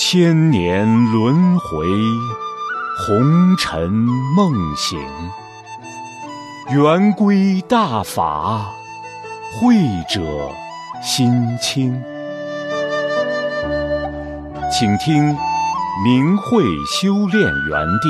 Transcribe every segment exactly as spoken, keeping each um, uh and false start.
千年轮回，红尘梦醒。圆规大法，慧者心清。请听明慧修炼园地。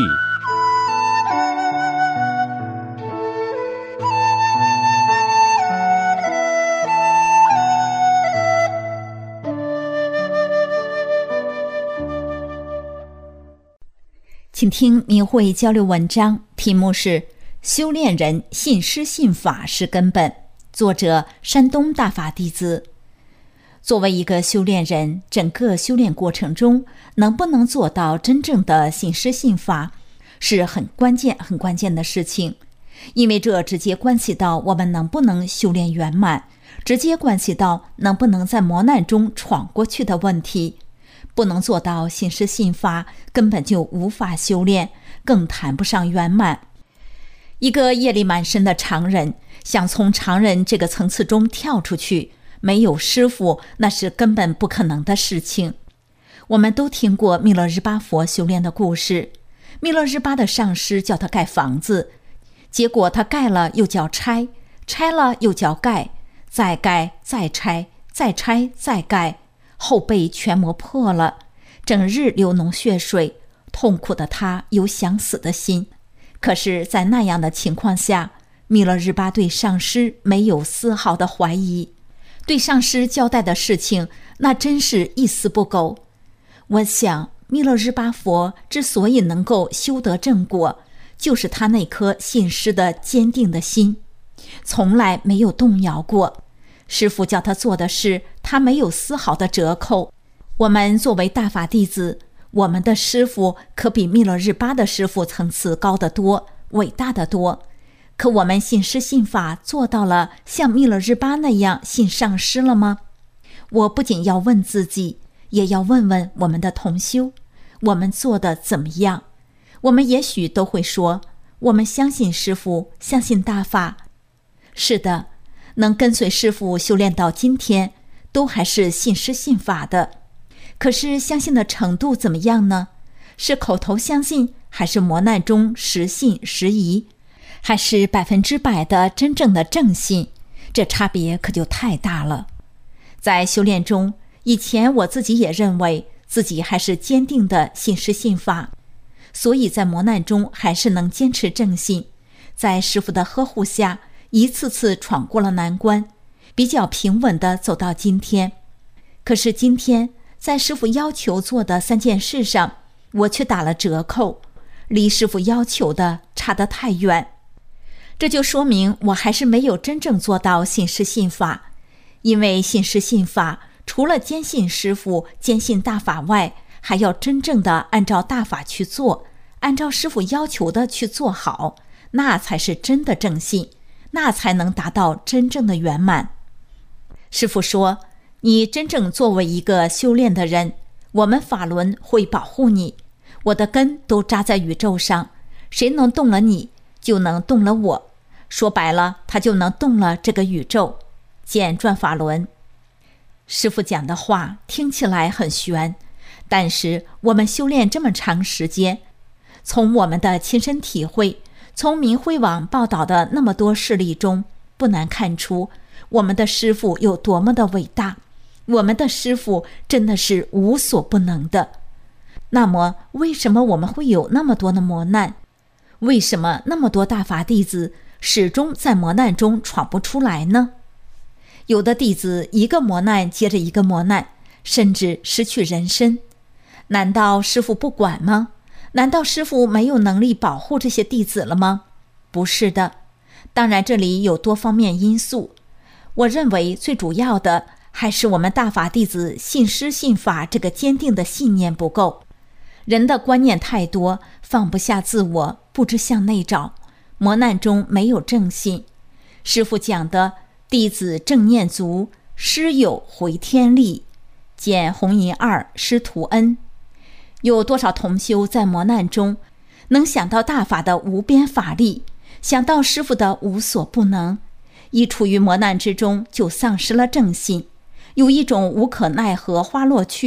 请听明慧交流文章，题目是修炼人信师信法是根本，作者山东大法弟子。作为一个修炼人，整个修炼过程中能不能做到真正的信师信法是很关键很关键的事情，因为这直接关系到我们能不能修炼圆满，直接关系到能不能在磨难中闯过去的问题。不能做到信师信法，根本就无法修炼，更谈不上圆满。一个业力满身的常人，想从常人这个层次中跳出去，没有师父，那是根本不可能的事情。我们都听过密勒日巴佛修炼的故事，密勒日巴的上师叫他盖房子，结果他盖了又叫拆，拆了又叫盖，再盖再拆，再拆再盖，后背全磨破了，整日流脓血水，痛苦的他有想死的心。可是在那样的情况下，密勒日巴对上师没有丝毫的怀疑，对上师交代的事情那真是一丝不苟。我想密勒日巴佛之所以能够修得正果，就是他那颗信师的坚定的心从来没有动摇过。师父叫他做的事，他没有丝毫的折扣。我们作为大法弟子，我们的师父可比密勒日巴的师父层次高得多，伟大得多。可我们信师信法做到了像密勒日巴那样信上师了吗？我不仅要问自己，也要问问我们的同修，我们做的怎么样？我们也许都会说，我们相信师父，相信大法。是的，能跟随师父修炼到今天，都还是信师信法的。可是相信的程度怎么样呢？是口头相信，还是磨难中时信时疑，还是百分之百的真正的正信？这差别可就太大了。在修炼中，以前我自己也认为自己还是坚定的信师信法，所以在磨难中还是能坚持正信，在师父的呵护下一次次闯过了难关，比较平稳地走到今天。可是今天在师父要求做的三件事上，我却打了折扣，离师父要求的差得太远。这就说明我还是没有真正做到信师信法，因为信师信法除了坚信师父、坚信大法外，还要真正的按照大法去做，按照师父要求的去做好，那才是真的正信，那才能达到真正的圆满。师父说，你真正作为一个修炼的人，我们法轮会保护你，我的根都扎在宇宙上，谁能动了你，就能动了我，说白了，他就能动了这个宇宙。见转法轮。师父讲的话听起来很玄，但是我们修炼这么长时间，从我们的亲身体会，从明慧网报道的那么多事例中，不难看出我们的师父有多么的伟大，我们的师父真的是无所不能的。那么为什么我们会有那么多的磨难？为什么那么多大法弟子始终在磨难中闯不出来呢？有的弟子一个磨难接着一个磨难，甚至失去人身。难道师父不管吗？难道师父没有能力保护这些弟子了吗？不是的，当然这里有多方面因素。我认为最主要的还是我们大法弟子信师信法这个坚定的信念不够。人的观念太多，放不下自我，不知向内找，磨难中没有正信。师父讲的弟子正念足，师有回天力，见红银二师徒恩。有多少同修在磨难中能想到大法的无边法力，想到师父的无所不能，一处于磨难之中就丧失了正信，有一种无可奈何花落去，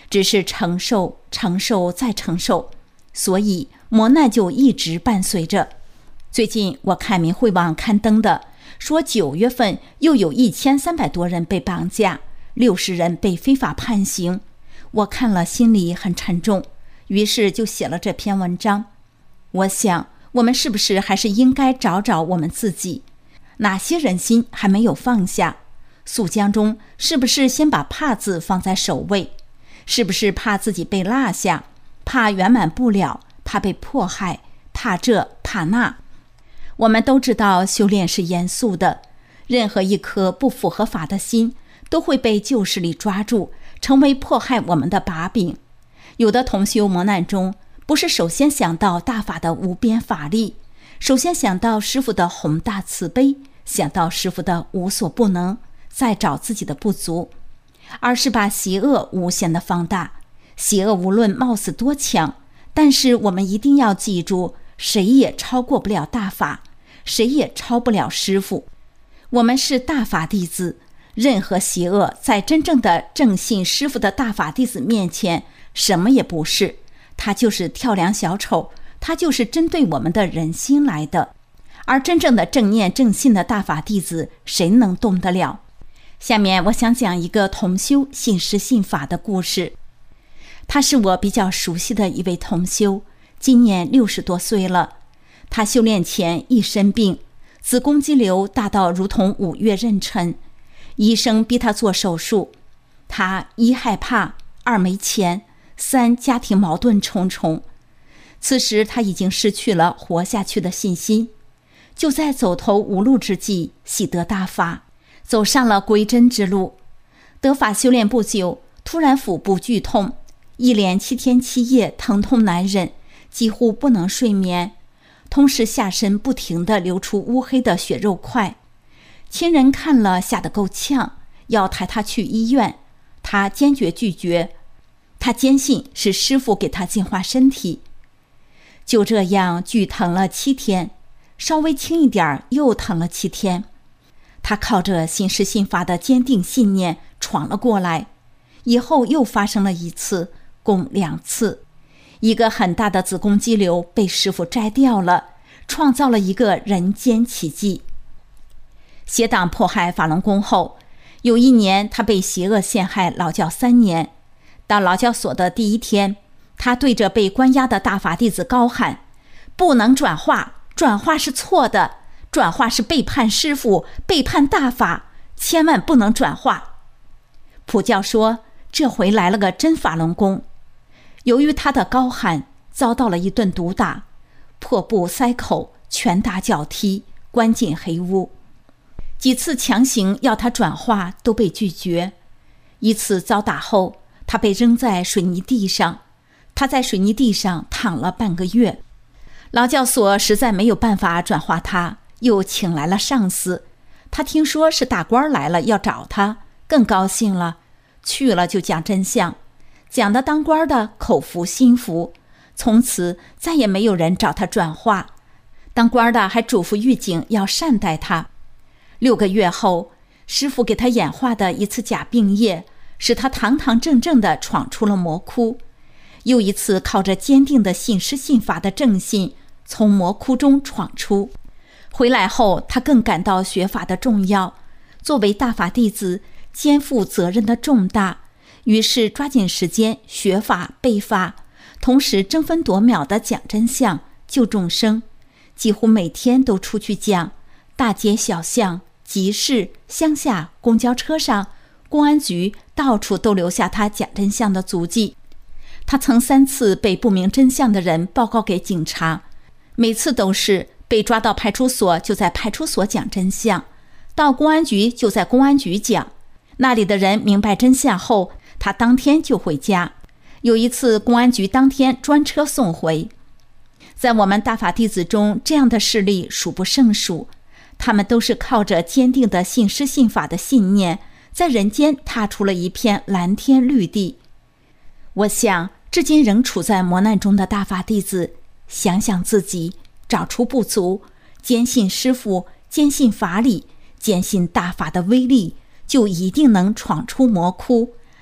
只是承受、承受再承受，所以磨难就一直伴随着。最近我看明慧网刊登的，说九月份又有一千三百多人被绑架，六十人被非法判刑。我看了心里很沉重，于是就写了这篇文章。我想，我们是不是还是应该找找我们自己，哪些人心还没有放下？肃江中是不是先把怕字放在首位？是不是怕自己被落下，怕圆满不了，怕被迫害，怕这怕那？我们都知道修炼是严肃的，任何一颗不符合法的心都会被旧势力抓住，成为迫害我们的把柄。有的同修磨难中，不是首先想到大法的无边法力，首先想到师父的宏大慈悲，想到师父的无所不能，再找自己的不足，而是把邪恶无限的放大。邪恶无论貌似多强，但是我们一定要记住，谁也超过不了大法，谁也超不了师父。我们是大法弟子，任何邪恶在真正的正信师父的大法弟子面前什么也不是，他就是跳梁小丑，他就是针对我们的人心来的。而真正的正念正信的大法弟子，谁能动得了？下面我想讲一个同修信师信法的故事。他是我比较熟悉的一位同修，今年六十多岁了。他修炼前一身病，子宫肌瘤大到如同五月妊娠，医生逼他做手术。他一害怕，二没钱，三家庭矛盾重重。此时他已经失去了活下去的信心，就在走投无路之际，喜得大法，走上了归真之路。得法修炼不久，突然腹部剧痛，一连七天七夜疼痛难忍，几乎不能睡眠，同时下身不停地流出乌黑的血肉块。亲人看了吓得够呛，要抬他去医院，他坚决拒绝。他坚信是师父给他净化身体。就这样剧疼了七天，稍微轻一点又疼了七天。他靠着信师信法的坚定信念闯了过来。以后又发生了一次，共两次。一个很大的子宫肌瘤被师父摘掉了，创造了一个人间奇迹。邪党迫害法轮功后，有一年他被邪恶陷害劳教三年。到劳教所的第一天，他对着被关押的大法弟子高喊：不能转化，转化是错的，转化是背叛师父，背叛大法，千万不能转化。普教说，这回来了个真法轮功。由于他的高喊，遭到了一顿毒打，破布塞口，拳打脚踢，关进黑屋。几次强行要他转化都被拒绝。一次遭打后，他被扔在水泥地上，他在水泥地上躺了半个月。劳教所实在没有办法转化他，又请来了上司。他听说是大官来了要找他，更高兴了，去了就讲真相，讲的当官的口服心服，从此再也没有人找他转化。当官的还嘱咐狱警要善待他。六个月后，师父给他演化的一次假病液，使他堂堂正正地闯出了魔窟。又一次靠着坚定的信师信法的正信，从魔窟中闯出。回来后，他更感到学法的重要，作为大法弟子，肩负责任的重大，于是抓紧时间学法背法，同时争分夺秒地讲真相救众生，几乎每天都出去讲，大街小巷、集市、乡下、公交车上、公安局，到处都留下他讲真相的足迹。他曾三次被不明真相的人报告给警察，每次都是被抓到派出所就在派出所讲真相，到公安局就在公安局讲。那里的人明白真相后，他当天就回家。有一次公安局当天专车送回。在我们大法弟子中，这样的事例数不胜数，他们都是靠着坚定的信师信法的信念，在人间踏出了一片蓝天绿地。我想至今仍处在磨难中的大法弟子，想想自己，找出不足，坚信师父，坚信法理，坚信大法的威力，就一定能闯出魔窟，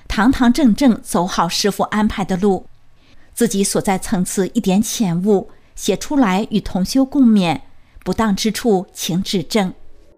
堂堂正正走好师父安排的路，自己所在层次一点浅误，写出来与同修共勉，不当之处请指正。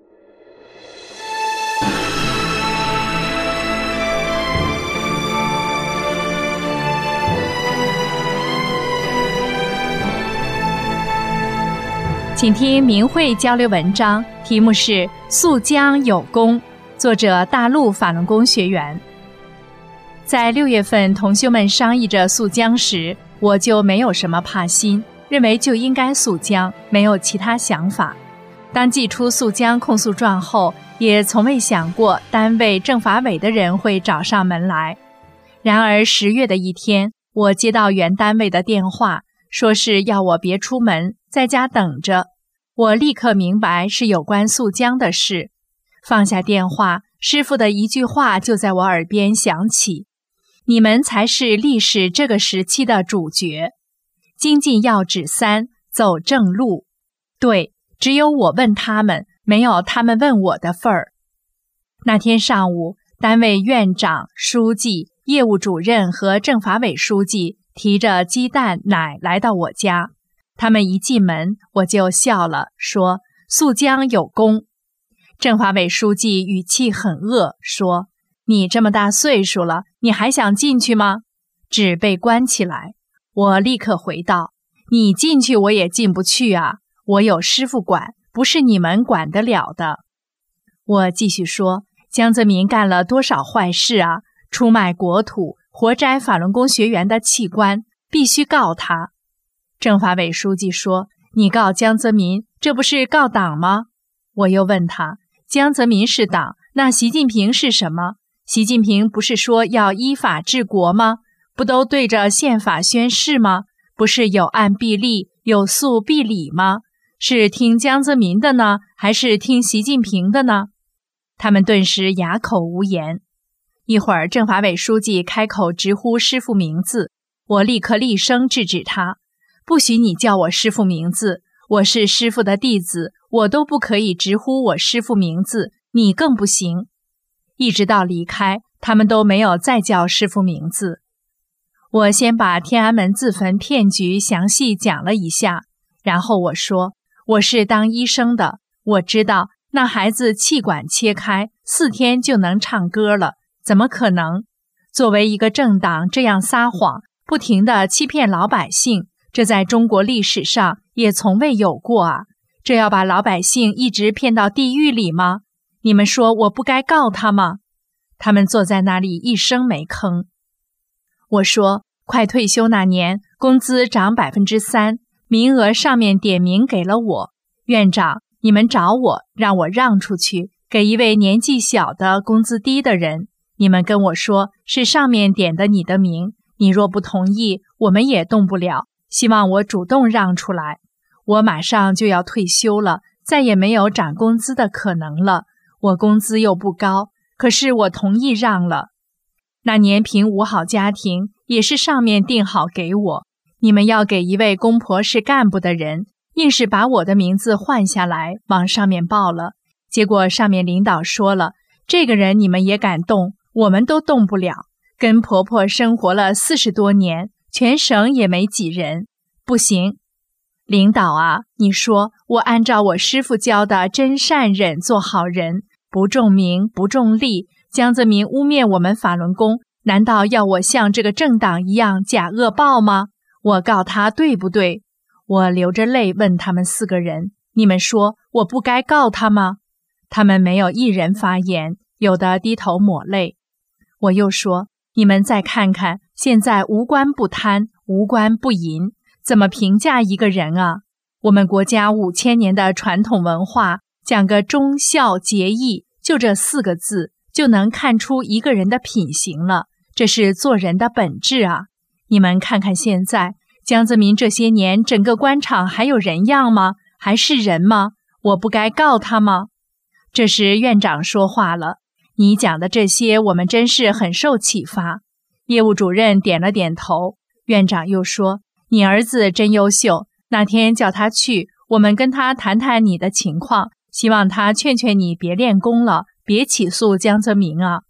请听明慧交流文章，题目是《溯江有功》，作者大陆法轮功学员。在六月份同修们商议着溯江时，我就没有什么怕心，认为就应该溯江，没有其他想法。当寄出溯江控诉状后，也从未想过单位政法委的人会找上门来。然而十月的一天，我接到原单位的电话，说是要我别出门，在家等着。我立刻明白是有关溯江的事，放下电话，师父的一句话就在我耳边响起：你们才是历史这个时期的主角。精进要旨三，走正路。对，只有我问他们，没有他们问我的份儿。那天上午，单位院长、书记、业务主任和政法委书记提着鸡蛋奶来到我家。他们一进门，我就笑了，说：溯江有功。政法委书记语气很恶，说：你这么大岁数了，你还想进去吗？纸被关起来。我立刻回道：你进去我也进不去啊，我有师父管，不是你们管得了的。我继续说：江泽民干了多少坏事啊，出卖国土，活摘法轮功学员的器官，必须告他。政法委书记说：你告江泽民，这不是告党吗？我又问他：江泽民是党，那习近平是什么？习近平不是说要依法治国吗？不都对着宪法宣誓吗？不是有案必立，有诉必理吗？是听江泽民的呢，还是听习近平的呢？他们顿时哑口无言。一会儿政法委书记开口直呼师父名字，我立刻厉声制止他：不许你叫我师父名字，我是师父的弟子，我都不可以直呼我师父名字，你更不行。一直到离开，他们都没有再叫师父名字。我先把天安门自焚骗局详细讲了一下，然后我说：我是当医生的，我知道那孩子气管切开，四天就能唱歌了，怎么可能？作为一个政党这样撒谎，不停地欺骗老百姓，这在中国历史上也从未有过啊！这要把老百姓一直骗到地狱里吗？你们说我不该告他吗？他们坐在那里一声没吭。我说：快退休那年，工资涨百分之三，名额上面点名给了我。院长，你们找我，让我让出去，给一位年纪小的、工资低的人。你们跟我说是上面点的你的名，你若不同意，我们也动不了。希望我主动让出来，我马上就要退休了，再也没有涨工资的可能了。我工资又不高，可是我同意让了。那年评五好家庭也是上面定好给我，你们要给一位公婆是干部的人，硬是把我的名字换下来往上面报了。结果上面领导说了，这个人你们也敢动，我们都动不了。跟婆婆生活了四十多年，全省也没几人，不行。领导啊，你说我按照我师父教的真善忍做好人，不重名不重利，江泽民污蔑我们法轮功，难道要我像这个政党一样假恶报吗？我告他对不对？我流着泪问他们四个人，你们说我不该告他吗？他们没有一人发言，有的低头抹泪。我又说，你们再看看，现在无官不贪，无官不淫，怎么评价一个人啊？我们国家五千年的传统文化，讲个忠孝节义，就这四个字，就能看出一个人的品行了。这是做人的本质啊！你们看看现在，江泽民这些年，整个官场还有人样吗？还是人吗？我不该告他吗？这时院长说话了，你讲的这些，我们真是很受启发。业务主任点了点头。院长又说，你儿子真优秀，那天叫他去，我们跟他谈谈你的情况，希望他劝劝你别练功了，别起诉江泽民啊。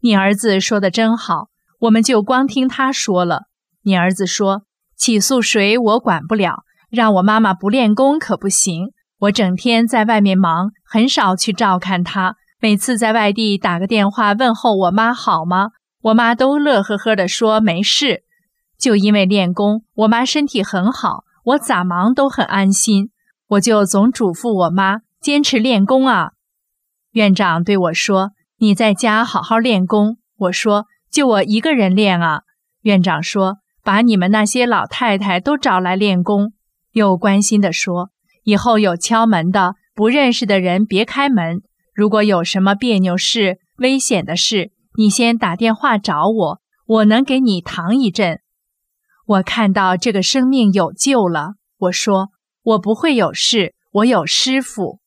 你儿子说的真好，我们就光听他说了。你儿子说，起诉谁我管不了，让我妈妈不练功可不行。我整天在外面忙，很少去照看她。每次在外地打个电话问候我妈好吗，我妈都乐呵呵地说没事。就因为练功，我妈身体很好，我咋忙都很安心。我就总嘱咐我妈坚持练功啊。院长对我说，你在家好好练功。我说，就我一个人练啊。院长说，把你们那些老太太都找来练功。又关心地说，以后有敲门的，不认识的人别开门。如果有什么别扭事、危险的事，你先打电话找我，我能给你扛一阵。我看到这个生命有救了。我说，我不会有事，我有师父。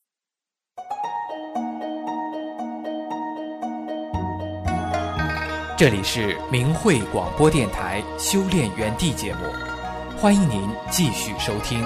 这里是明慧广播电台修炼园地节目，欢迎您继续收听。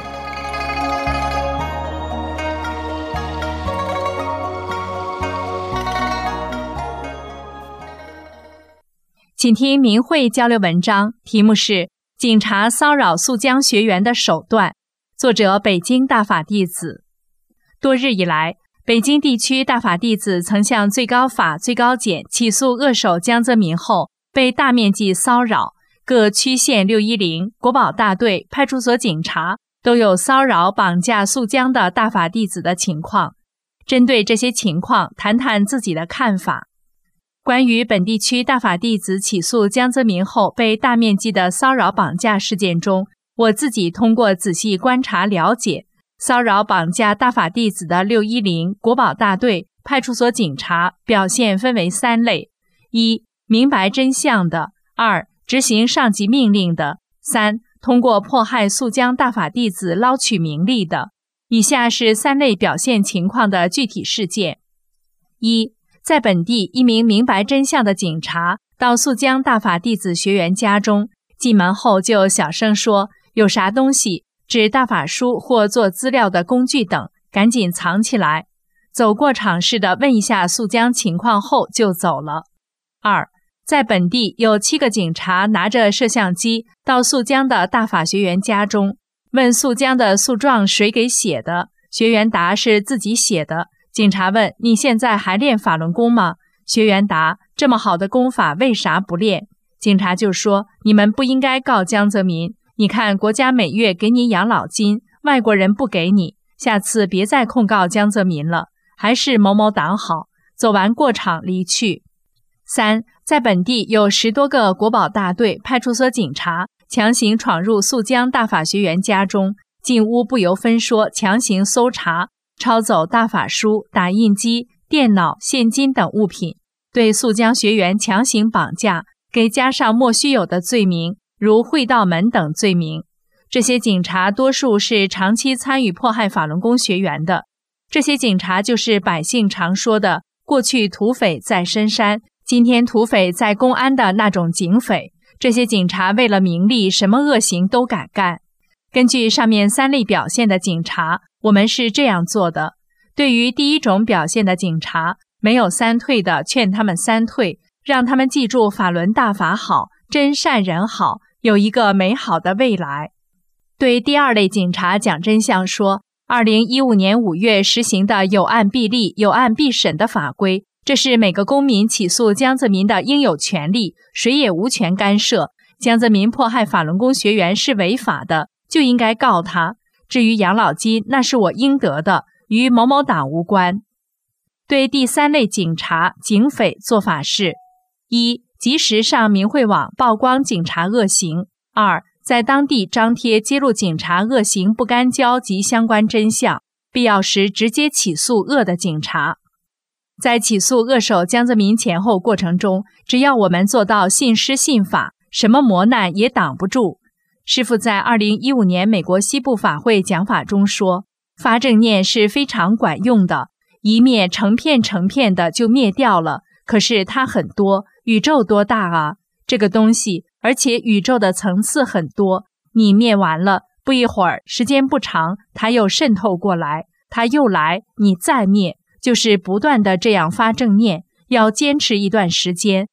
请听明慧交流文章，题目是警察骚扰宿江学员的手段，作者北京大法弟子。多日以来，北京地区大法弟子曾向最高法、最高检起诉恶手江泽民后，被大面积骚扰，各区县六一零、国保大队、派出所警察都有骚扰、绑架宿江的大法弟子的情况。针对这些情况，谈谈自己的看法。关于本地区大法弟子起诉江泽民后被大面积的骚扰绑架事件中，我自己通过仔细观察了解，骚扰绑架大法弟子的六一零、国保大队、派出所警察表现分为三类：一、明白真相的；二、执行上级命令的；三、通过迫害宿江大法弟子捞取名利的。以下是三类表现情况的具体事件。一、在本地，一名明白真相的警察到宿江大法弟子学员家中，进门后就小声说，有啥东西，指大法书或做资料的工具等，赶紧藏起来。走过场似的问一下宿江情况后就走了。二、在本地有七个警察拿着摄像机到宿江的大法学员家中，问宿江的诉状谁给写的，学员答是自己写的。警察问，你现在还练法轮功吗？学员答，这么好的功法为啥不练？警察就说，你们不应该告江泽民，你看国家每月给你养老金，外国人不给你，下次别再控告江泽民了，还是某某党好。走完过场离去。三、在本地有十多个国保大队、派出所警察强行闯入宿江大法学员家中，进屋不由分说强行搜查，抄走大法书、打印机、电脑、现金等物品，对宿江学员强行绑架，给加上莫须有的罪名，如会道门等罪名。这些警察多数是长期参与迫害法轮功学员的，这些警察就是百姓常说的过去土匪在深山，今天土匪在公安的那种警匪。这些警察为了名利，什么恶行都敢干。根据上面三类表现的警察，我们是这样做的：对于第一种表现的警察，没有三退的劝他们三退，让他们记住法轮大法好，真善人好，有一个美好的未来。对第二类警察讲真相说，二零一五年五月实行的有案必立、有案必审的法规，这是每个公民起诉江泽民的应有权利，谁也无权干涉。江泽民迫害法轮功学员是违法的，就应该告他。至于养老金，那是我应得的，与某某党无关。对第三类警察、警匪做法是：一、及时上明慧网曝光警察恶行；二、在当地张贴揭露警察恶行不干交及相关真相，必要时直接起诉恶的警察。在起诉恶手江泽民前后过程中，只要我们做到信师信法，什么磨难也挡不住。师父在二零一五年美国西部法会讲法中说，发正念是非常管用的，一灭成片成片的就灭掉了，可是它很多，宇宙多大啊，这个东西，而且宇宙的层次很多，你灭完了，不一会儿，时间不长，它又渗透过来，它又来，你再灭，就是不断的这样发正念，要坚持一段时间，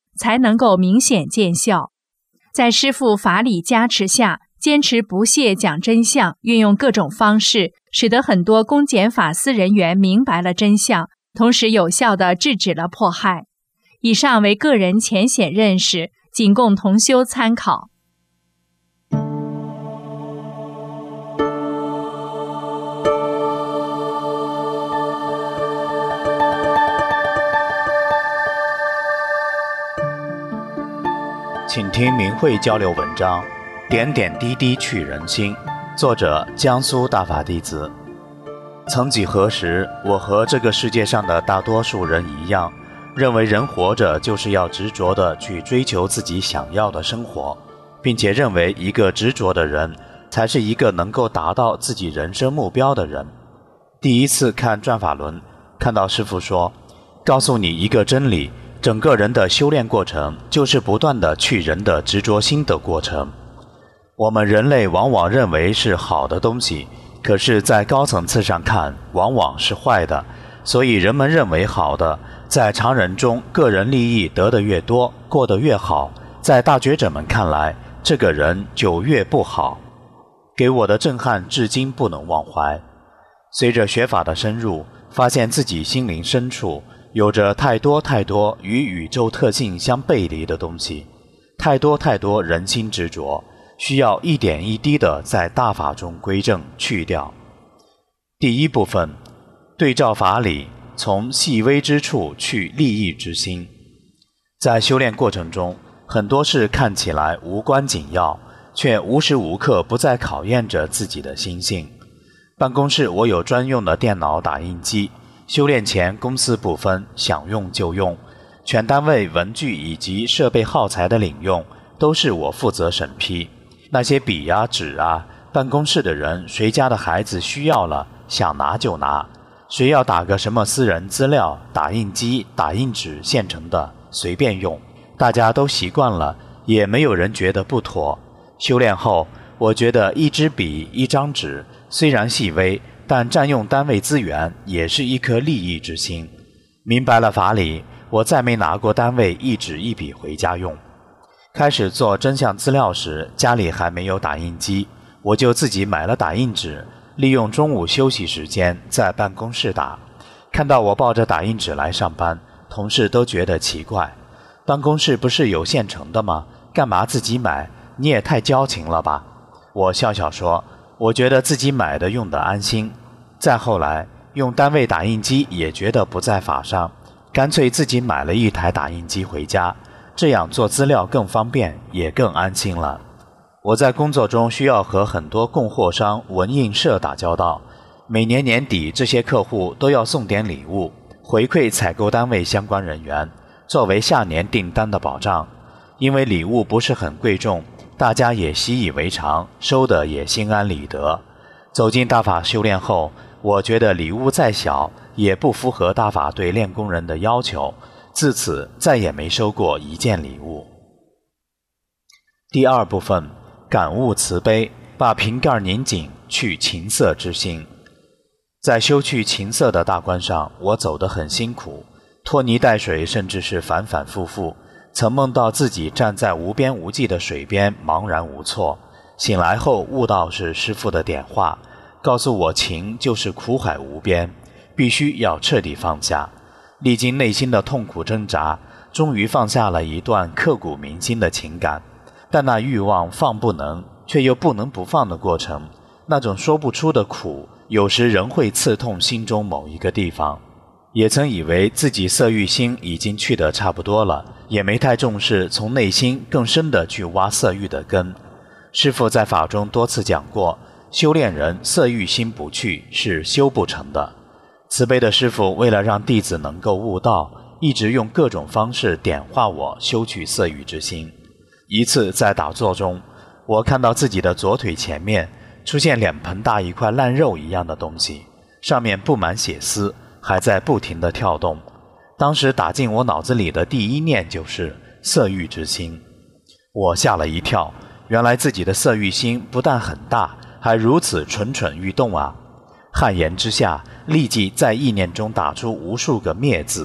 才能够明显见效。在师父法理加持下，坚持不懈讲真相，运用各种方式，使得很多公检法司人员明白了真相，同时有效地制止了迫害。以上为个人浅显认识，仅供同修参考。 请听明慧交流文章，点点滴滴去人心。作者江苏大法弟子。曾几何时，我和这个世界上的大多数人一样，认为人活着就是要执着地去追求自己想要的生活，并且认为一个执着的人才是一个能够达到自己人生目标的人。第一次看转法轮，看到师父说，告诉你一个真理，整个人的修炼过程就是不断地去人的执着心的过程。我们人类往往认为是好的东西，可是在高层次上看往往是坏的，所以人们认为好的，在常人中个人利益得得越多，过得越好，在大觉者们看来这个人就越不好。给我的震撼至今不能忘怀。随着学法的深入，发现自己心灵深处有着太多太多与宇宙特性相背离的东西，太多太多人心执着，需要一点一滴地在大法中归正去掉。第一部分，对照法理，从细微之处去利益之心。在修炼过程中，很多事看起来无关紧要，却无时无刻不在考验着自己的心性。办公室我有专用的电脑打印机，修炼前公司不分，想用就用，全单位文具以及设备耗材的领用都是我负责审批。那些笔啊纸啊，办公室的人谁家的孩子需要了，想拿就拿，谁要打个什么私人资料，打印机打印纸现成的随便用，大家都习惯了，也没有人觉得不妥。修炼后，我觉得一支笔一张纸虽然细微，但占用单位资源也是一颗利益之心。明白了法理，我再没拿过单位一纸一笔回家用。开始做真相资料时，家里还没有打印机，我就自己买了打印纸，利用中午休息时间在办公室打。看到我抱着打印纸来上班，同事都觉得奇怪，办公室不是有现成的吗？干嘛自己买？你也太矫情了吧。我笑笑说，我觉得自己买的用的安心。再后来用单位打印机也觉得不在法上，干脆自己买了一台打印机回家，这样做资料更方便，也更安心了。我在工作中需要和很多供货商、文印社打交道，每年年底这些客户都要送点礼物，回馈采购单位相关人员，作为下年订单的保障。因为礼物不是很贵重，大家也习以为常，收的也心安理得。走进大法修炼后，我觉得礼物再小也不符合大法对练功人的要求，自此再也没收过一件礼物。第二部分，感悟慈悲，把瓶盖拧紧，去情色之心。在修去情色的大关上，我走得很辛苦，拖泥带水，甚至是反反复复。曾梦到自己站在无边无际的水边，茫然无措。醒来后悟到是师父的点化，告诉我情就是苦海无边，必须要彻底放下。历经内心的痛苦挣扎，终于放下了一段刻骨铭心的情感。但那欲望放不能，却又不能不放的过程，那种说不出的苦，有时仍会刺痛心中某一个地方。也曾以为自己色欲心已经去得差不多了，也没太重视从内心更深地去挖色欲的根。师父在法中多次讲过，修炼人色欲心不去是修不成的。慈悲的师父为了让弟子能够悟道，一直用各种方式点化我修去色欲之心。一次在打坐中，我看到自己的左腿前面出现脸盆大一块烂肉一样的东西，上面布满血丝，还在不停地跳动。当时打进我脑子里的第一念就是色欲之心。我吓了一跳，原来自己的色欲心不但很大，还如此蠢蠢欲动啊！汗颜之下，立即在意念中打出无数个灭字，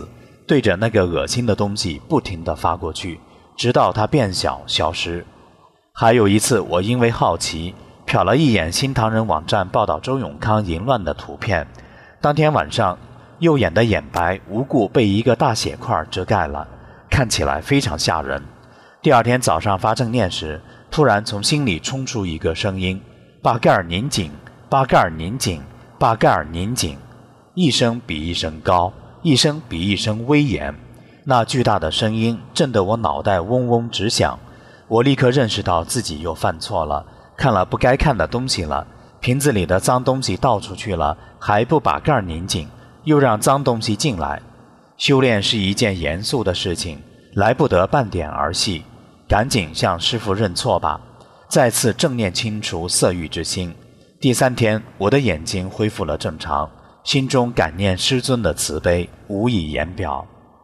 对着那个恶心的东西不停地发过去，直到它变小消失。还有一次，我因为好奇瞟了一眼新唐人网站报道周永康淫乱的图片，当天晚上右眼的眼白无故被一个大血块遮盖了，看起来非常吓人。第二天早上发正念时，突然从心里冲出一个声音：把盖儿拧紧，把盖儿拧紧，把盖儿拧紧。一声比一声高，一声比一声威严。那巨大的声音震得我脑袋嗡嗡直响。我立刻认识到自己又犯错了，看了不该看的东西了，瓶子里的脏东西倒出去了，还不把盖儿拧紧，又让脏东西进来。修炼是一件严肃的事情，来不得半点儿戏，赶紧向师父认错吧，再次正念清除色欲之心。第三天，我的眼睛恢复了正常，心中感念师尊的慈悲，无以言表。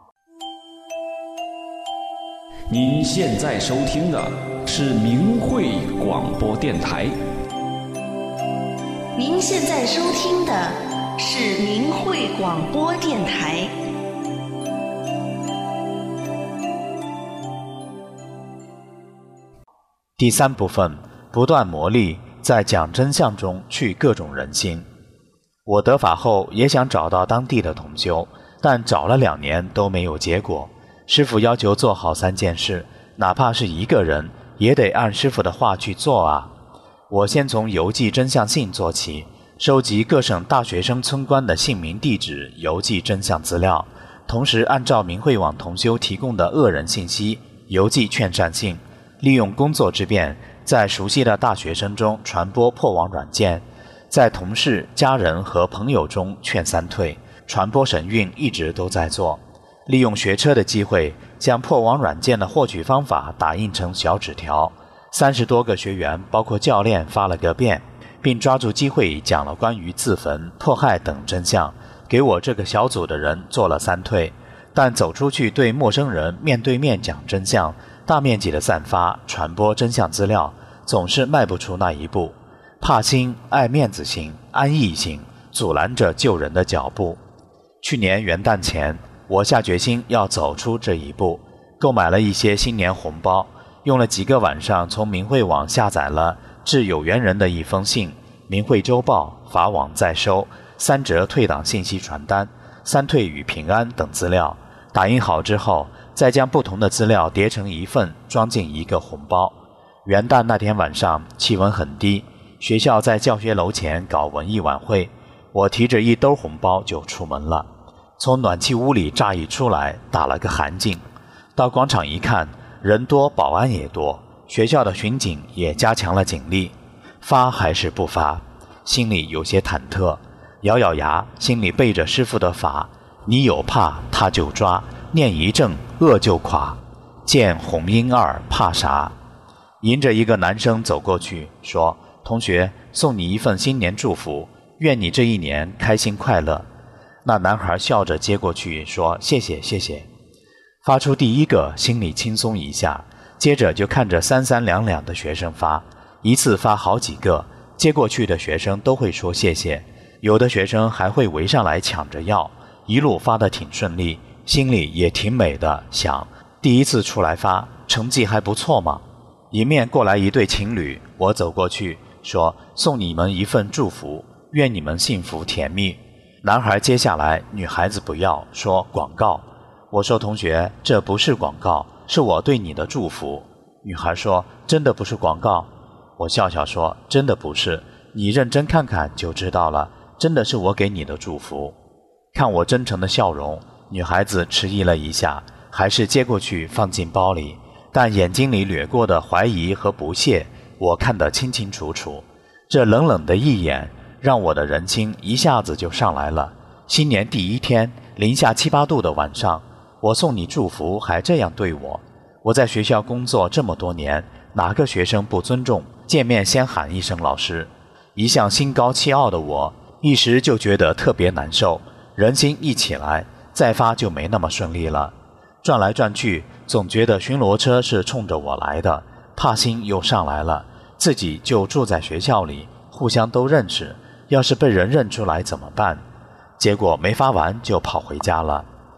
您现在收听的是明慧广播电台。 您现在收听的是明慧广播电台。 第三部分，不断磨砺，在讲真相中去各种人心。我得法后也想找到当地的同修，但找了两年都没有结果。师父要求做好三件事，哪怕是一个人，也得按师父的话去做啊。我先从邮寄真相信做起，收集各省大学生村官的姓名地址，邮寄真相资料，同时按照明慧网同修提供的恶人信息，邮寄劝善信，利用工作之便，在熟悉的大学生中传播破网软件，在同事、家人和朋友中劝三退，传播神韵一直都在做。利用学车的机会，将破网软件的获取方法打印成小纸条，三十多个学员包括教练发了个遍，并抓住机会讲了关于自焚、迫害等真相，给我这个小组的人做了三退。但走出去对陌生人面对面讲真相，大面积的散发传播真相资料，总是迈不出那一步。怕心、爱面子心、安逸心阻拦着救人的脚步。去年元旦前，我下决心要走出这一步，购买了一些新年红包，用了几个晚上从明慧网下载了致有缘人的一封信、明慧周报、法网在收、三折退档信息传单、三退与平安等资料，打印好之后，再将不同的资料叠成一份，装进一个红包。元旦那天晚上，气温很低，学校在教学楼前搞文艺晚会，我提着一兜红包就出门了。从暖气屋里乍一出来，打了个寒噤。到广场一看，人多，保安也多，学校的巡警也加强了警力。发还是不发？心里有些忐忑，咬咬牙，心里背着师父的法：你有怕他就抓，念一正恶就垮，见红缨二怕啥？迎着一个男生走过去，说：同学，送你一份新年祝福，愿你这一年开心快乐。那男孩笑着接过去说：谢谢谢谢。发出第一个，心里轻松一下，接着就看着三三两两的学生发，一次发好几个，接过去的学生都会说谢谢，有的学生还会围上来抢着要，一路发得挺顺利，心里也挺美的，想第一次出来发，成绩还不错嘛。迎面过来一对情侣，我走过去说：送你们一份祝福，愿你们幸福甜蜜。男孩接下来，女孩子不要，说广告。我说同学，这不是广告，是我对你的祝福。女孩说：真的不是广告？我笑笑说：真的不是，你认真看看就知道了，真的是我给你的祝福。看我真诚的笑容，女孩子迟疑了一下，还是接过去放进包里，但眼睛里掠过的怀疑和不屑，我看得清清楚楚。这冷冷的一眼，让我的人心一下子就上来了。新年第一天，零下七八度的晚上，我送你祝福还这样对我。我在学校工作这么多年，哪个学生不尊重，见面先喊一声老师？一向心高气傲的我，一时就觉得特别难受，人心一起来，再发就没那么顺利了。转来转去，总觉得巡逻车是冲着我来的，怕心又上来了。自己就住在学校里，互相都认识，要是被人认出来怎么办？结果没发完就跑回家了。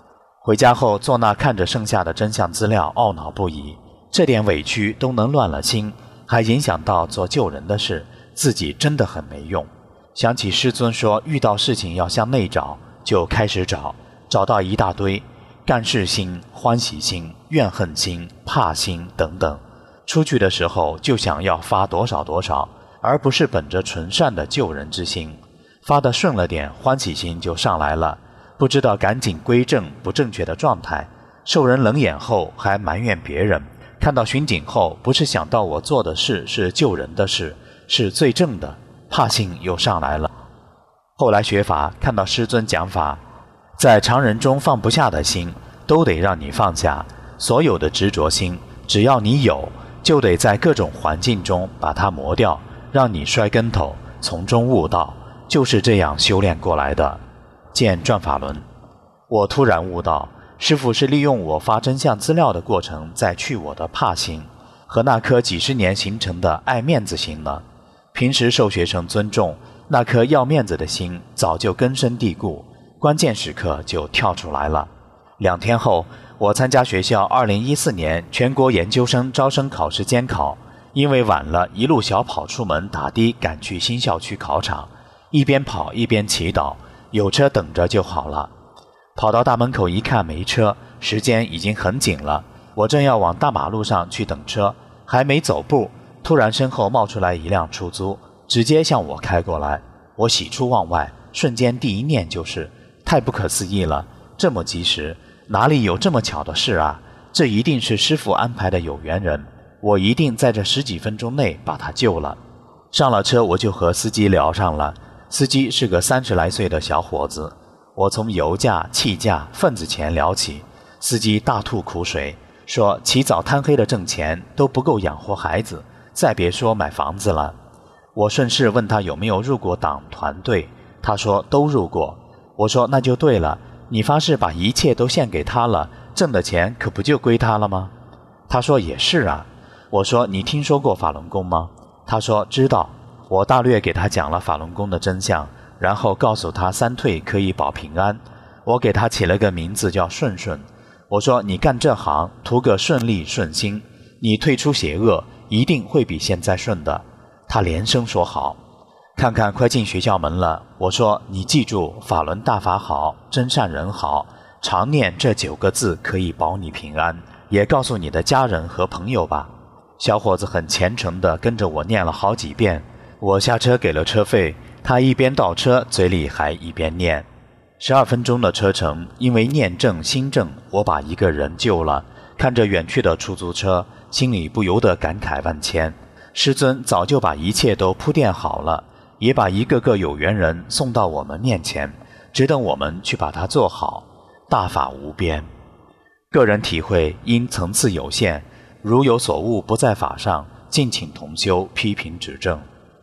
回家后，做那看着剩下的真相资料懊恼不已，这点委屈都能乱了心，还影响到做救人的事，自己真的很没用。想起师尊说遇到事情要向内找，就开始找，找到一大堆干事心、欢喜心、怨恨心、怕心等等。出去的时候就想要发多少多少，而不是本着纯善的救人之心。发得顺了点，欢喜心就上来了，不知道赶紧归正不正确的状态，受人冷眼后还埋怨别人，看到巡警后不是想到我做的事是救人的事，是最正的，怕心又上来了。后来学法，看到师尊讲法，在常人中放不下的心都得让你放下，所有的执着心只要你有，就得在各种环境中把它磨掉，让你摔跟头，从中悟道，就是这样修炼过来的。见转法轮。我突然悟到，师父是利用我发真相资料的过程在去我的怕心和那颗几十年形成的爱面子心了。平时受学生尊重，那颗要面子的心早就根深蒂固，关键时刻就跳出来了。两天后，我参加学校二零一四年全国研究生招生考试监考，因为晚了，一路小跑出门打的赶去新校区考场，一边跑一边祈祷，有车等着就好了。跑到大门口一看没车，时间已经很紧了，我正要往大马路上去等车，还没走步，突然身后冒出来一辆出租，直接向我开过来。我喜出望外，瞬间第一念就是太不可思议了，这么及时，哪里有这么巧的事啊？这一定是师父安排的有缘人，我一定在这十几分钟内把他救了。上了车，我就和司机聊上了。司机是个三十来岁的小伙子，我从油价、气价、份子钱聊起，司机大吐苦水，说起早贪黑的挣钱都不够养活孩子，再别说买房子了。我顺势问他有没有入过党团队，他说都入过。我说那就对了，你发誓把一切都献给他了，挣的钱可不就归他了吗？他说也是啊。我说你听说过法轮功吗？他说知道。我大略给他讲了法轮功的真相，然后告诉他三退可以保平安。我给他起了个名字叫顺顺。我说你干这行图个顺利顺心，你退出邪恶一定会比现在顺的。他连声说好。看看快进学校门了，我说你记住法轮大法好，真善人好，常念这九个字可以保你平安，也告诉你的家人和朋友吧。小伙子很虔诚地跟着我念了好几遍。我下车给了车费，他一边倒车嘴里还一边念。十二分钟的车程，因为念正心正，我把一个人救了。看着远去的出租车，心里不由得感慨万千。师尊早就把一切都铺垫好了，也把一个个有缘人送到我们面前，只等我们去把它做好。大法无边，个人体会因层次有限，如有所悟不在法上，敬请同修批评指正。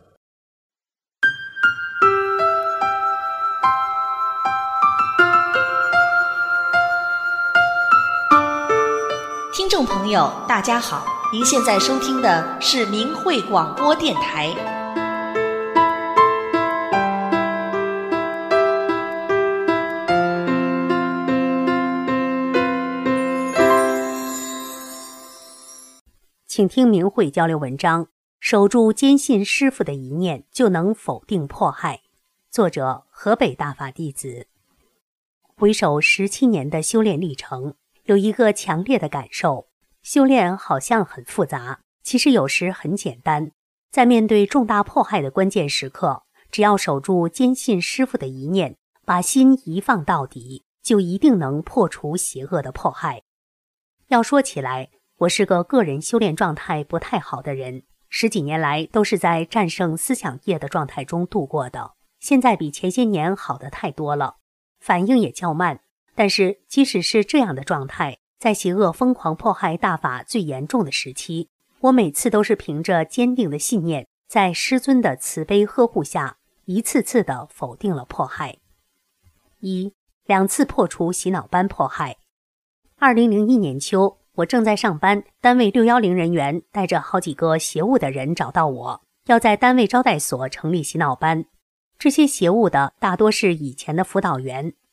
听众朋友，大家好，您现在收听的是明慧广播电台。 请听明慧交流文章，守住坚信师父的一念，就能否定迫害。作者：河北大法弟子。为首十七年的修炼历程，有一个强烈的感受，修炼好像很复杂，其实有时很简单。在面对重大迫害的关键时刻，只要守住坚信师父的一念，把心一放到底，就一定能破除邪恶的迫害。要说起来，我是个个人修炼状态不太好的人，十几年来都是在战胜思想业的状态中度过的，现在比前些年好得太多了，反应也较慢。但是即使是这样的状态，在邪恶疯狂迫害大法最严重的时期，我每次都是凭着坚定的信念，在师尊的慈悲呵护下，一次次地否定了迫害。一、两次破除洗脑班迫害。二零零一年秋，我正在上班，单位六一零人员带着好几个邪物的人找到我，要在单位招待所成立洗脑班。这些邪物的大多是以前的辅导员，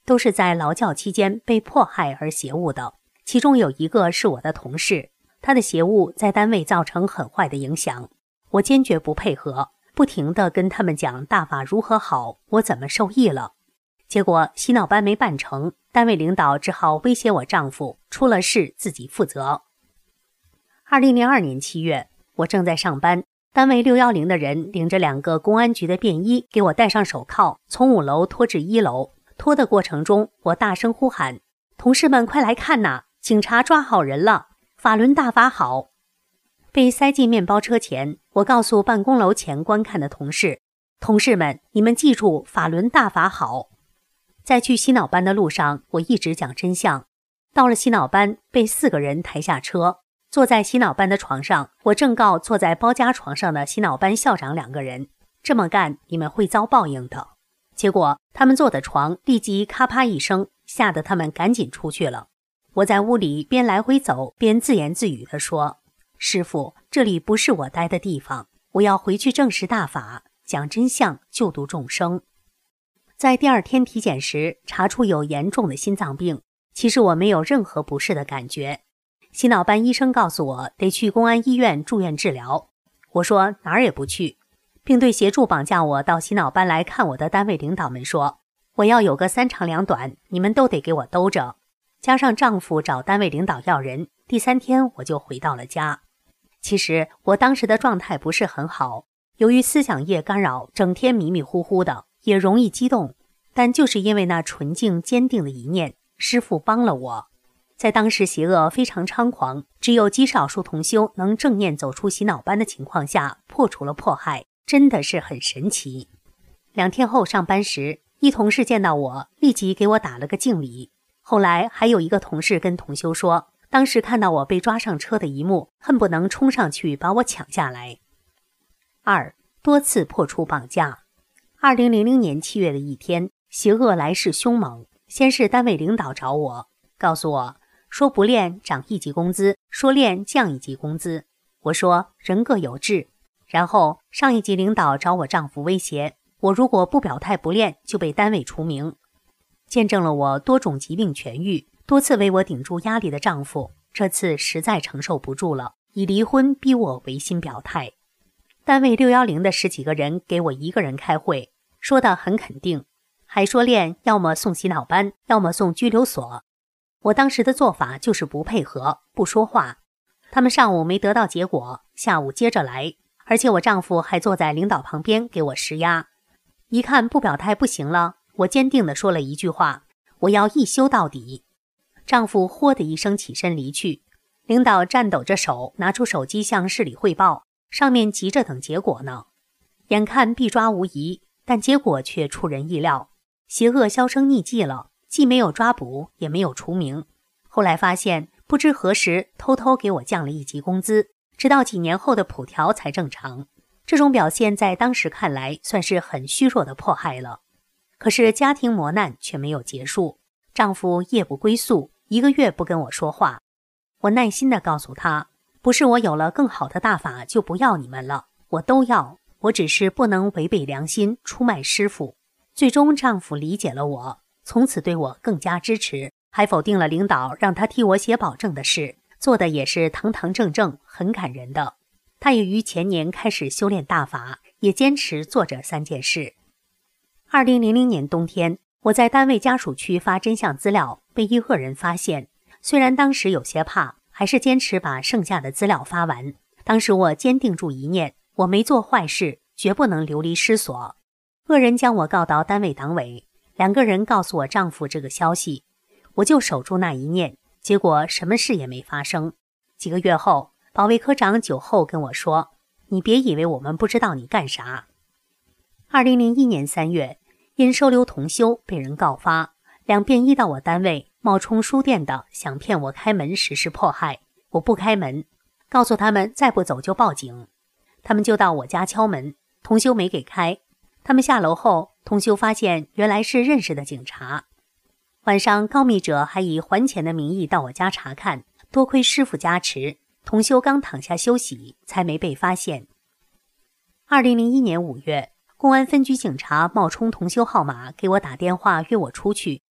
都是在劳教期间被迫害而携误的。其中有一个是我的同事，他的携误在单位造成很坏的影响，我坚决不配合，不停地跟他们讲大法如何好，我怎么受益了。结果洗脑班没办成，单位领导只好威胁我丈夫，出了事自己负责。二零零二年七月，我正在上班，单位六一零的人领着两个公安局的便衣给我戴上手铐，从五楼拖至一楼。拖的过程中，我大声呼喊：同事们快来看呐，警察抓好人了，法轮大法好。被塞进面包车前，我告诉办公楼前观看的同事：同事们，你们记住法轮大法好。在去洗脑班的路上，我一直讲真相。到了洗脑班，被四个人抬下车，坐在洗脑班的床上，我正告坐在包夹床上的洗脑班校长两个人：这么干你们会遭报应的。结果他们坐的床立即咔啪一声，吓得他们赶紧出去了。我在屋里边来回走边自言自语地说：师父，这里不是我待的地方，我要回去证实大法，讲真相，救度众生。在第二天体检时查出有严重的心脏病，其实我没有任何不适的感觉。洗脑班医生告诉我得去公安医院住院治疗，我说哪儿也不去，并对协助绑架我到洗脑班来看我的单位领导们说，我要有个三长两短，你们都得给我兜着。加上丈夫找单位领导要人，第三天我就回到了家。其实我当时的状态不是很好，由于思想业干扰，整天迷迷糊糊的，也容易激动，但就是因为那纯净坚定的一念，师父帮了我。在当时邪恶非常猖狂，只有极少数同修能正念走出洗脑班的情况下，破除了迫害，真的是很神奇。两天后上班时，一同事见到我，立即给我打了个敬礼。后来还有一个同事跟同修说，当时看到我被抓上车的一幕，恨不能冲上去把我抢下来。二，多次破除绑架。二零零零年七月的一天，邪恶来势凶猛，先是单位领导找我，告诉我说不练涨一级工资，说练降一级工资。我说人各有志。然后上一级领导找我丈夫威胁，我如果不表态不练，就被单位除名。见证了我多种疾病痊愈，多次为我顶住压力的丈夫，这次实在承受不住了，以离婚逼我违心表态。单位六一零的十几个人给我一个人开会，说得很肯定，还说练要么送洗脑班，要么送拘留所。我当时的做法就是不配合，不说话。他们上午没得到结果，下午接着来，而且我丈夫还坐在领导旁边给我施压。一看不表态不行了，我坚定地说了一句话：我要一修到底。丈夫豁的一声起身离去，领导颤抖着手拿出手机向市里汇报，上面急着等结果呢。眼看必抓无疑，但结果却出人意料，邪恶销声匿迹了，既没有抓捕，也没有除名。后来发现不知何时偷偷给我降了一级工资，直到几年后的普调才正常。这种表现在当时看来算是很虚弱的迫害了。可是家庭磨难却没有结束，丈夫夜不归宿，一个月不跟我说话。我耐心地告诉他，不是我有了更好的大法就不要你们了，我都要，我只是不能违背良心出卖师父。最终丈夫理解了我，从此对我更加支持，还否定了领导让他替我写保证的事，做的也是堂堂正正，很感人的。他也于前年开始修炼大法，也坚持做这三件事。二零零零年冬天，我在单位家属区发真相资料，被一恶人发现。虽然当时有些怕，还是坚持把剩下的资料发完。当时我坚定住一念，我没做坏事，绝不能流离失所。恶人将我告到单位党委，两个人告诉我丈夫这个消息，我就守住那一念，结果什么事也没发生。几个月后，保卫科长酒后跟我说，你别以为我们不知道你干啥。二零零一年三月，因收留同修被人告发，两便衣到我单位，冒充书店的想骗我开门实施迫害。我不开门，告诉他们再不走就报警。他们就到我家敲门，同修没给开。他们下楼后，同修发现原来是认识的警察。晚上告密者还以还钱的名义到我家查看，多亏师父加持，同修刚躺下休息，才没被发现。二零零一年五月，公安分局警察冒充同修号码给我打电话约我出去，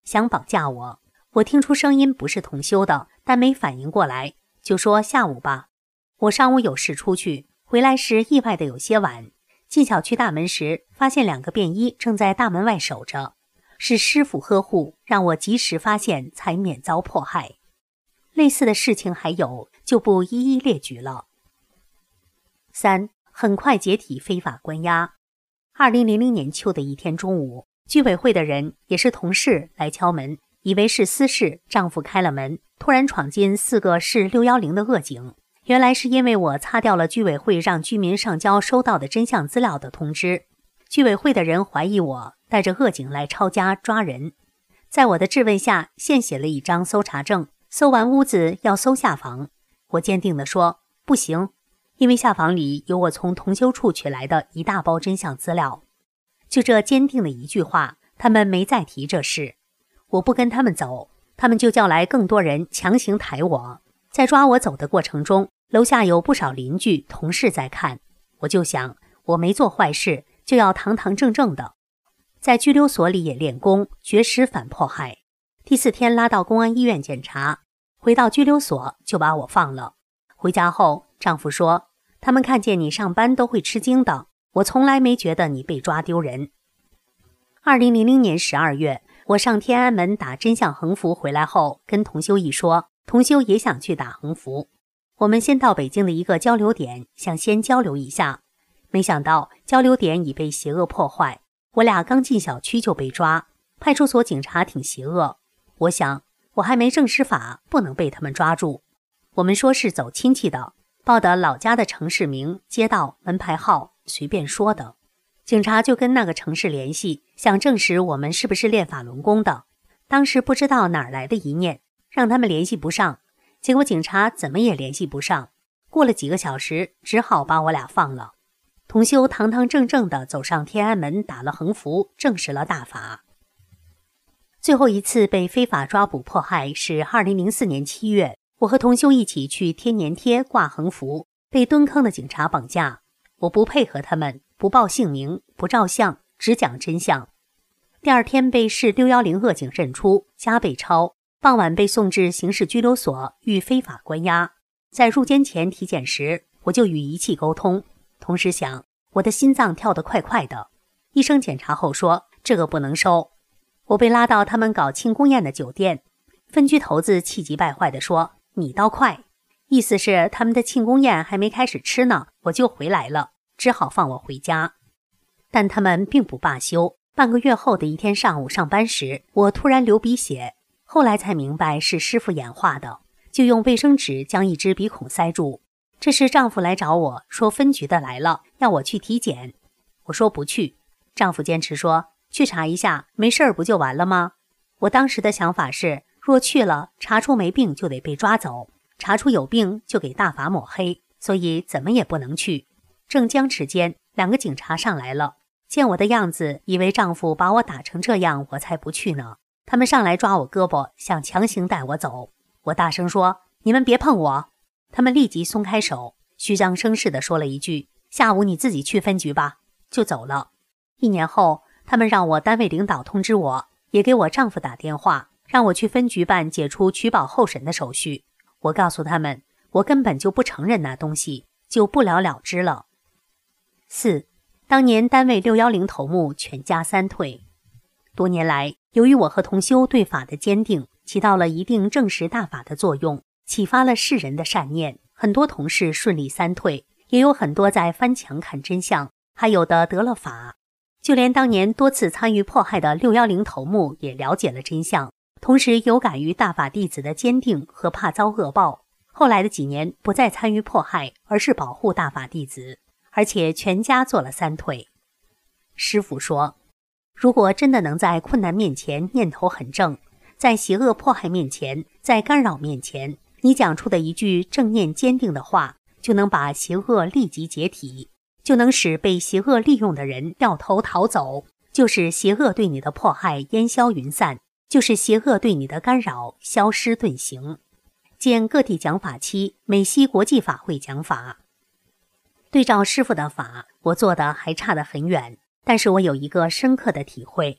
想绑架我。我听出声音不是同修的，但没反应过来，就说下午吧。我上午有事出去，回来时意外的有些晚。进小区大门时，发现两个便衣正在大门外守着，是师傅呵护，让我及时发现，才免遭迫害。类似的事情还有，就不一一列举了。三，很快解体非法关押。二零零零年秋的一天中午，居委会的人也是同事来敲门，以为是私事，丈夫开了门，突然闯进四个市六一零的恶警。原来是因为我擦掉了居委会让居民上交收到的真相资料的通知，居委会的人怀疑我带着恶警来抄家抓人。在我的质问下，现写了一张搜查证，搜完屋子要搜下房。我坚定地说不行，因为下房里有我从同修处取来的一大包真相资料。就这坚定的一句话，他们没再提这事。我不跟他们走，他们就叫来更多人强行抬我。在抓我走的过程中，楼下有不少邻居同事在看，我就想我没做坏事，就要堂堂正正的。在拘留所里也练功，绝食反迫害。第四天拉到公安医院检查，回到拘留所就把我放了。回家后，丈夫说他们看见你上班都会吃惊的，我从来没觉得你被抓丢人。二零零零年十二月，我上天安门打真相横幅回来后，跟同修一说，同修也想去打横幅。我们先到北京的一个交流点，想先交流一下，没想到交流点已被邪恶破坏，我俩刚进小区就被抓。派出所警察挺邪恶，我想我还没正式法，不能被他们抓住。我们说是走亲戚的，报的老家的城市名、街道、门牌号，随便说的。警察就跟那个城市联系，想证实我们是不是练法轮功的。当时不知道哪儿来的一念，让他们联系不上，结果警察怎么也联系不上。过了几个小时，只好把我俩放了。同修堂堂正正地走上天安门，打了横幅，证实了大法。最后一次被非法抓捕迫害是二零零四年七月，我和同修一起去贴年贴挂横幅，被蹲坑的警察绑架。我不配合他们，不报姓名，不照相，只讲真相。第二天被市六一零恶警认出，家被抄，傍晚被送至刑事拘留所，予非法关押。在入监前体检时，我就与仪器沟通，同时想我的心脏跳得快快的。医生检查后说这个不能收。我被拉到他们搞庆功宴的酒店，分局头子气急败坏地说你倒快，意思是他们的庆功宴还没开始吃呢，我就回来了，只好放我回家。但他们并不罢休，半个月后的一天上午上班时，我突然流鼻血，后来才明白是师傅演化的，就用卫生纸将一只鼻孔塞住。这时丈夫来找我说分局的来了，要我去体检。我说不去，丈夫坚持说去查一下，没事儿不就完了吗？我当时的想法是，若去了查出没病就得被抓走，查出有病就给大法抹黑，所以怎么也不能去。正僵持间，两个警察上来了，见我的样子，以为丈夫把我打成这样，我才不去呢。他们上来抓我胳膊，想强行带我走。我大声说你们别碰我。他们立即松开手，虚张声势地说了一句下午你自己去分局吧，就走了。一年后，他们让我单位领导通知我，也给我丈夫打电话，让我去分局办解除取保候审的手续。我告诉他们我根本就不承认那东西，就不了了之了。四，当年单位六一零头目全家三退。多年来，由于我和同修对法的坚定，起到了一定证实大法的作用，启发了世人的善念，很多同事顺利三退，也有很多在翻墙看真相，还有的得了法。就连当年多次参与迫害的六一零头目也了解了真相，同时有感于大法弟子的坚定和怕遭恶报，后来的几年不再参与迫害，而是保护大法弟子，而且全家做了三退。师父说，如果真的能在困难面前念头很正，在邪恶迫害面前，在干扰面前，你讲出的一句正念坚定的话，就能把邪恶立即解体，就能使被邪恶利用的人掉头逃走，就使邪恶对你的迫害烟消云散，就使邪恶对你的干扰消失遁形。见各地讲法期美西国际法会讲法。对照师父的法，我做的还差得很远，但是我有一个深刻的体会。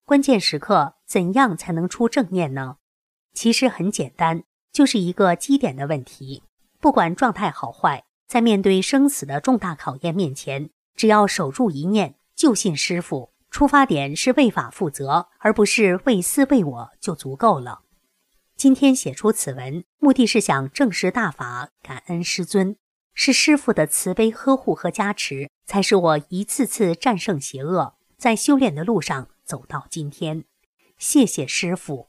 关键时刻怎样才能出正念呢？其实很简单，就是一个基点的问题。不管状态好坏，在面对生死的重大考验面前，只要守住一念，就信师父，出发点是为法负责，而不是为私为我，就足够了。今天写出此文，目的是想证实大法，感恩师尊，是师父的慈悲呵护和加持，才使我一次次战胜邪恶，在修炼的路上走到今天。谢谢师父。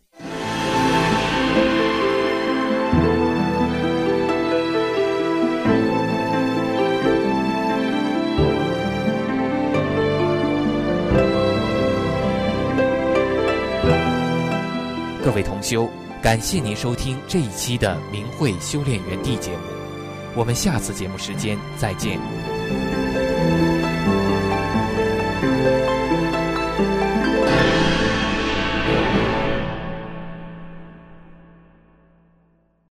各位同修，感谢您收听这一期的明慧修炼园地节目，我们下次节目时间再见。